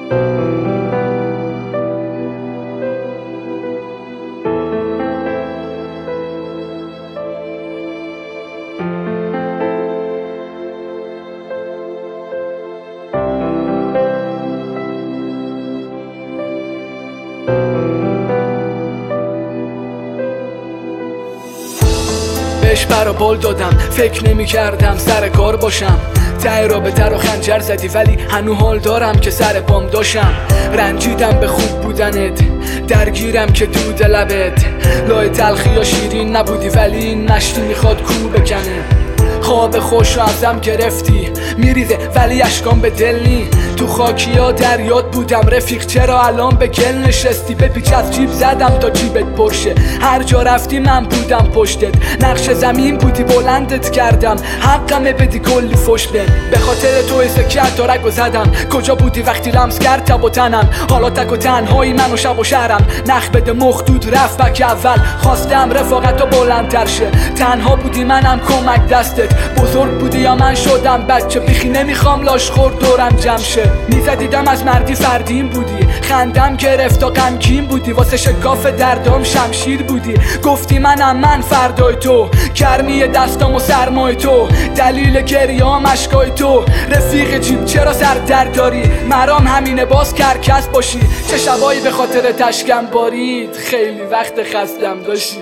بهش برا بال دادم، فکر نمی کردم سر کار باشم. ته رابطه رو خنجر زدی ولی هنو حال دارم که سر پام داشم. رنجیدم به خوب بودنت، درگیرم که دود لبت. لای تلخی یا شیرین نبودی ولی این مشتی میخواد کو بکنه. خواب خوش رو ازم گرفتی، میریزه ولی اشکام به دل نی. تو خاکی ها دریات بودم رفیق، چرا الان به گل نشستی؟ بپیچ از جیب زدم تا جیبت پرشه، هر جا رفتی من بودم پشتت. نقش زمین بودی بلندت کردم، حقمه بدی کلی فش بن. به خاطر تو سکر دارک زدم، کجا بودی وقتی لمس کرد تب و تنم؟ حالا تک و تنهایی من و شب و شهرم، نخ بده مخدود رفت بک اول. خواستم رفاقت رو بلندتر شه، تنها بودی منم کمک دستت. بزرگ بودی یا من شدم بچه، بیخی نمیخوام لاش خورد دورم جمع شه. میزدیدم از مردی فردین بودی، خندم گرفت و غمگین بودی. واسه شکاف دردام شمشیر بودی، گفتی من فردای تو. کرمی دستام و سرمای تو، دلیل گریه‌ام اشکای تو. رفیق جیب چرا سر درد داری؟ مرام همینه باز کرکس باشی. چه شبایی به خاطر تشکم بارید، خیلی وقت خستم داشتی.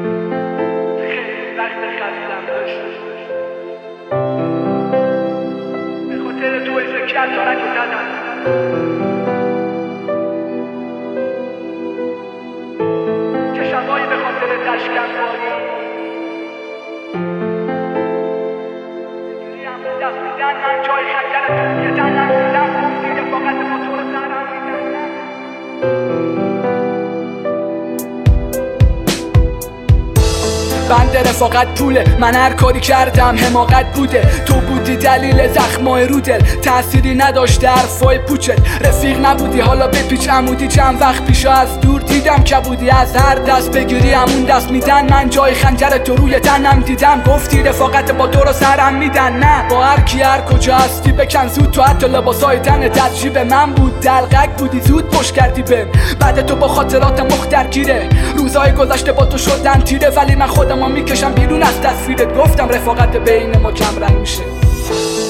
چه شبایی به خاطر تشکم باری دست میدن من جای خطر تو یه تنم دیدم. گفتی رفاقت با تو رو سرم بند رفاقت پوله، من هر کاری کردم حماقت بوده. تو بودی دلیل زخمای رو دل، تأثیری نداشته حرفای پوچت. رفیق نبودی حالا بپیچ عمودی، چند وقت پیشا از دور دیدم که بودی. از هر دست بگیری همون دست میدن، من جای خنجر تو روی تنم دیدم. گفتی رفاقت با تو رو سرم میدن، نه با هر کی هر کجا هستی بکن زود. تو حتی لباسای تن تجریب من بود، دلقک بودی زود پشت کردی بهم. بعد تو با خاطرات مخ درگیره، روزای گذشته با تو شدن تیره. ولی من خودمو میکشم بیرون از تصویرت، گفتم رفاقت بین ما کم رنگ میشه.